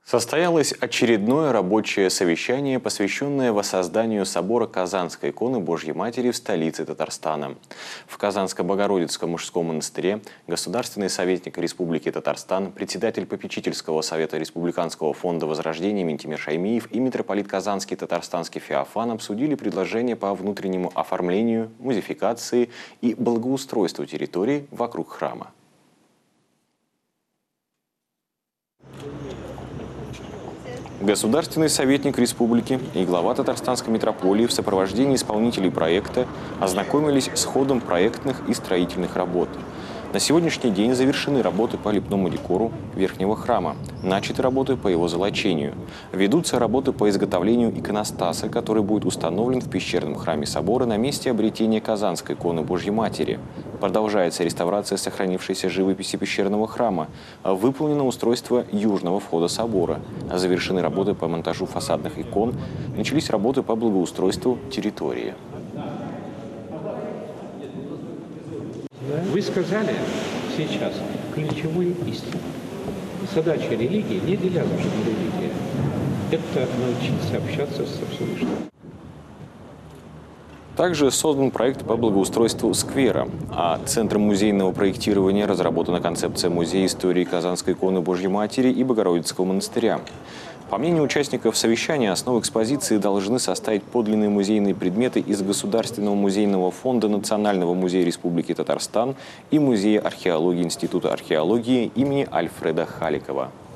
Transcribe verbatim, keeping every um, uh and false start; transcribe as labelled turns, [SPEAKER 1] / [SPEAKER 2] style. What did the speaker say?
[SPEAKER 1] Состоялось очередное рабочее совещание, посвященное воссозданию собора Казанской иконы Божьей Матери в столице Татарстана. В Казанско-Богородицком мужском монастыре государственный советник Республики Татарстан, председатель попечительского совета Республиканского фонда возрождения Ментимир Шаймиев и митрополит Казанский Татарстанский Феофан обсудили предложения по внутреннему оформлению, музификации и благоустройству территории вокруг храма. Государственный советник республики и глава Татарстанской митрополии в сопровождении исполнителей проекта ознакомились с ходом проектных и строительных работ. На сегодняшний день завершены работы по лепному декору верхнего храма, начаты работы по его золочению. Ведутся работы по изготовлению иконостаса, который будет установлен в пещерном храме собора на месте обретения Казанской иконы Божьей Матери. Продолжается реставрация сохранившейся живописи пещерного храма. Выполнено устройство южного входа собора. Завершены работы по монтажу фасадных икон. Начались работы по благоустройству территории.
[SPEAKER 2] Вы сказали сейчас ключевую истину. Задача религии не для нашей религии. Это научиться общаться со Всевышним.
[SPEAKER 1] Также создан проект по благоустройству сквера, а Центром музейного проектирования разработана концепция Музея истории Казанской иконы Божьей Матери и Богородицкого монастыря. По мнению участников совещания, основу экспозиции должны составить подлинные музейные предметы из Государственного музейного фонда Национального музея Республики Татарстан и Музея археологии Института археологии имени Альфреда Халикова.